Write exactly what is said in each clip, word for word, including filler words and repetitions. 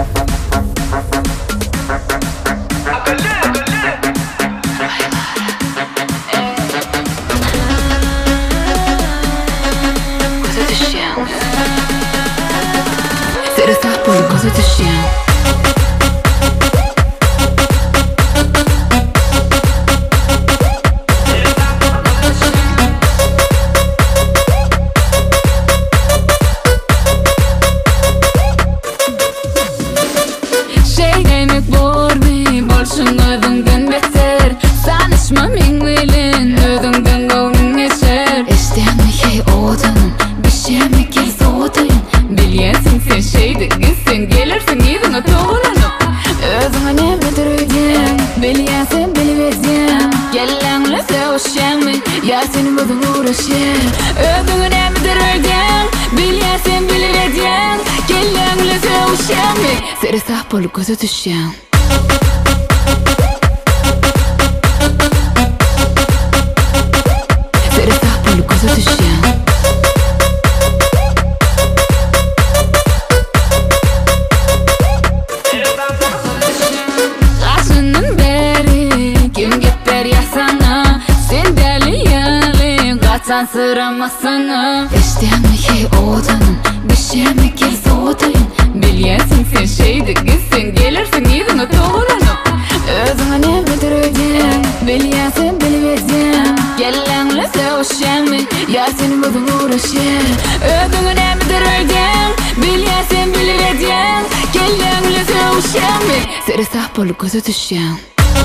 Será sapo e coisa do chão. Şey demek bor mi? Bolşun ödünden beter. Sanışma min bilin ödünden gavnin geçer. İstemi hey odanın bir şey mi gel soğudayın. Bilyesin sen şeydi gitsin gelirsin yedine toğlanıp. Özüme ne midir ödyen bilyesin biliversen. Gelenle sevişen mi? Ya senin gözün uğraşır. Özüme ne midir ödyen bilyesin biliversen. Gelenle sevişen mi? Será sapo e coisa do chão. Será sapo e coisa do chão. Kaçının beri kim geper ya sana. Sen deli yali kaçan sıramasana. İstemi hey odanın bir şey mi gel soğudayın. Bilyesin sen şeydi gitsin gelirsin yedine toğlanıp. Özüme ne midir ödyen bilyesin biliversen. Gelenle sevişen mi? Ya senin gözün uğraşır. Özüme ne midir ödyen bilyesin biliversen. Gelenle sevişen mi? Será sapo e coisa do chão.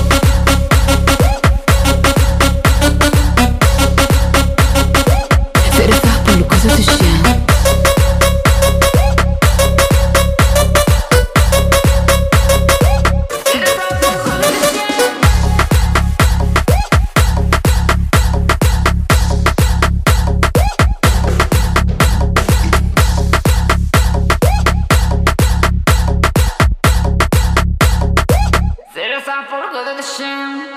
Será sapo e coisa do chão. Será sapo e coisa do chão.